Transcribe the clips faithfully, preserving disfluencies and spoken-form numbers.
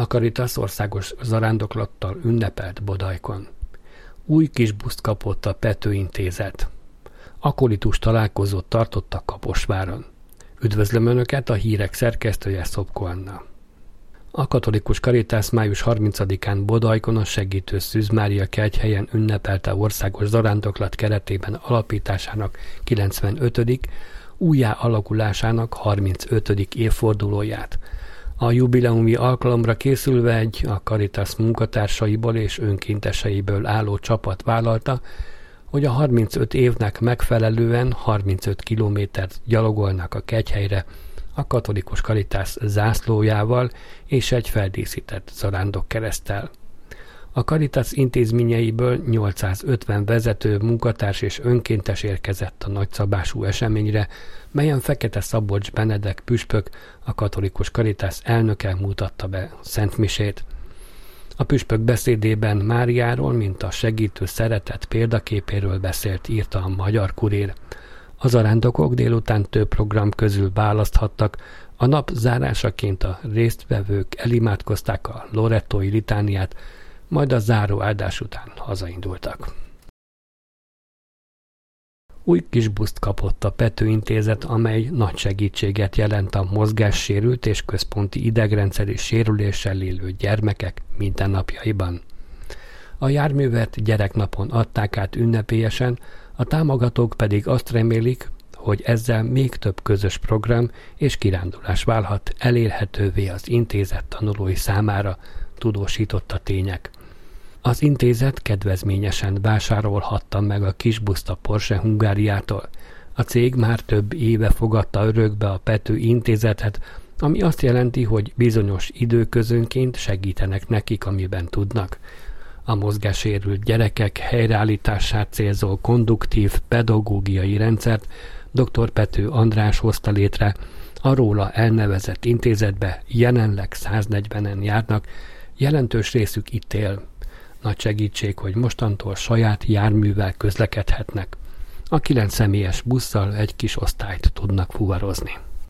A Caritas országos zarándoklattal ünnepelt Bodajkon. Új kis buszt kapott a Pető Intézet. Akolitus találkozót tartottak Kaposváron. Üdvözlöm Önöket, a hírek szerkesztője Szopko Anna. A katolikus Caritas május harmincadikán Bodajkon a Segítő Szűz Mária kegyhelyen ünnepelte országos zarándoklat keretében alapításának kilencvenötödik újjá alakulásának harmincötödik évfordulóját. A jubileumi alkalomra készülve egy a Caritas munkatársaiból és önkénteseiből álló csapat vállalta, hogy a harmincöt évnek megfelelően harmincöt kilométert gyalogolnak a kegyhelyre a katolikus Caritas zászlójával és egy feldíszített zarándokkereszttel. A Caritas intézményeiből nyolcszázötven vezető, munkatárs és önkéntes érkezett a nagyszabású eseményre, melyen Fekete Szabolcs Benedek püspök, a katolikus Caritas elnöke mutatta be szentmisét. A püspök beszédében Máriáról, mint a segítő szeretet példaképéről beszélt, írta a Magyar Kurír. A zarándokok délután több program közül választhattak, a nap zárásaként a résztvevők elimádkozták a lorettói litániát, majd a záró áldás után hazaindultak. Új kis buszt kapott a Pető Intézet, amely nagy segítséget jelent a mozgássérült és központi idegrendszeri sérüléssel élő gyermekek mindennapjaiban. A járművet gyereknapon adták át ünnepélyesen, a támogatók pedig azt remélik, hogy ezzel még több közös program és kirándulás válhat elérhetővé az intézet tanulói számára, tudósította Tények. Az intézet kedvezményesen vásárolhatta meg a kisbuszt a Porsche Hungáriától. A cég már több éve fogadta örökbe a Pető Intézetet, ami azt jelenti, hogy bizonyos időközönként segítenek nekik, amiben tudnak. A mozgássérült gyerekek helyreállítását célzó konduktív pedagógiai rendszert dr. Pető András hozta létre, a róla elnevezett intézetbe jelenleg száznegyvenen járnak, jelentős részük itt él. Nagy segítség, hogy mostantól saját járművel közlekedhetnek. A kilenc személyes busszal egy kis osztályt tudnak fuvarozni.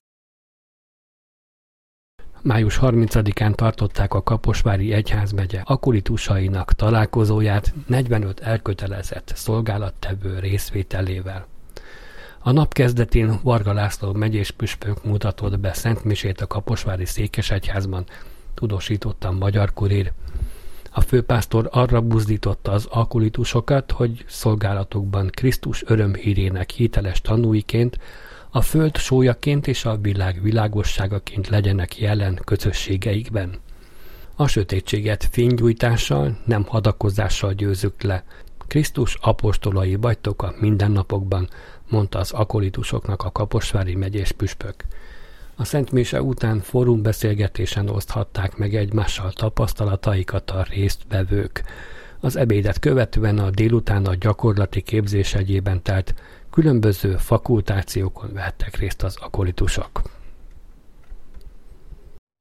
május harmincadikán tartották a Kaposvári Egyházmegye akolitusainak találkozóját negyvenöt elkötelezett szolgálattevő részvételével. A nap kezdetén Varga László megyés püspök mutatott be szentmisét a kaposvári székesegyházban, tudósította a Magyar Kurír. A főpásztor arra buzdította az akolitusokat, hogy szolgálatukban Krisztus örömhírének hiteles tanúiként, a föld sójaként és a világ világosságaként legyenek jelen közösségeikben. A sötétséget fénygyújtással, nem hadakozással győzzük le. Krisztus apostolai vagytok a mindennapokban, mondta az akolitusoknak a kaposvári megyés püspök. A szentmise után fórumbeszélgetésen oszthatták meg egymással tapasztalataikat a résztvevők. Az ebédet követően a délután a gyakorlati képzés egyében telt különböző fakultációkon vettek részt az akolitusok.